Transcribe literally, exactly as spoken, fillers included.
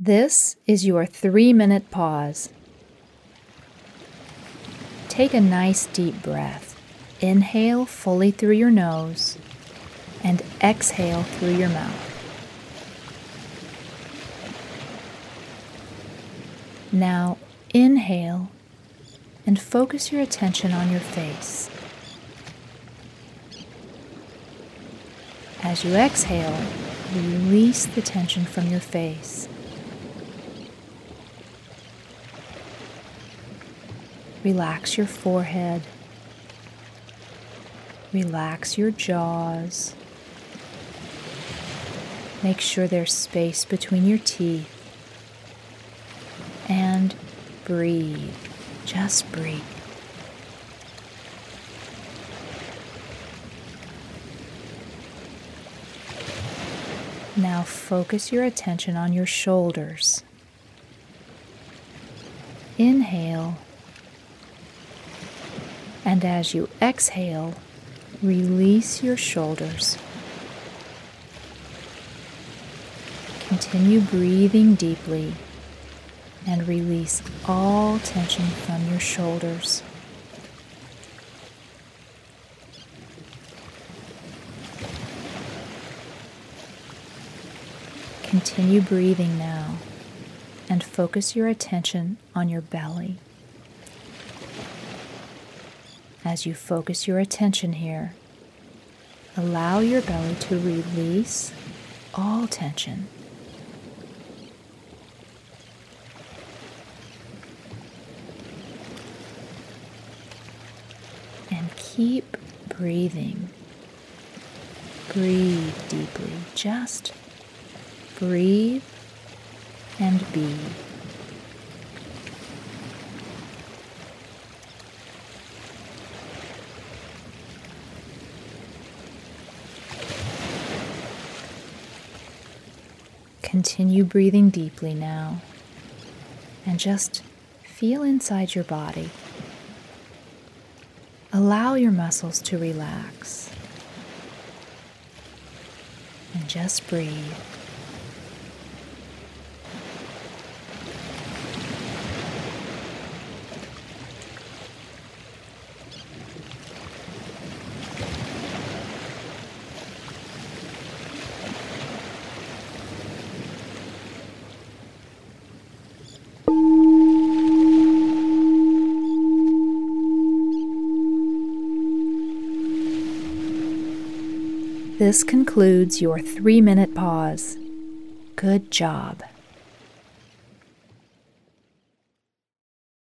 This is your three-minute pause. Take a nice deep breath. Inhale fully through your nose and exhale through your mouth. Now inhale and focus your attention on your face. As you exhale, release the tension from your face. Relax your forehead. Relax your jaws. Make sure there's space between your teeth. And breathe. Just breathe. Now focus your attention on your shoulders. Inhale. And as you exhale, release your shoulders. Continue breathing deeply and release all tension from your shoulders. Continue breathing now and focus your attention on your belly. As you focus your attention here, allow your belly to release all tension. And keep breathing. Breathe deeply. Just breathe and be. Continue breathing deeply now and just feel inside your body. Allow your muscles to relax and just breathe. This concludes your three-minute pause. Good job.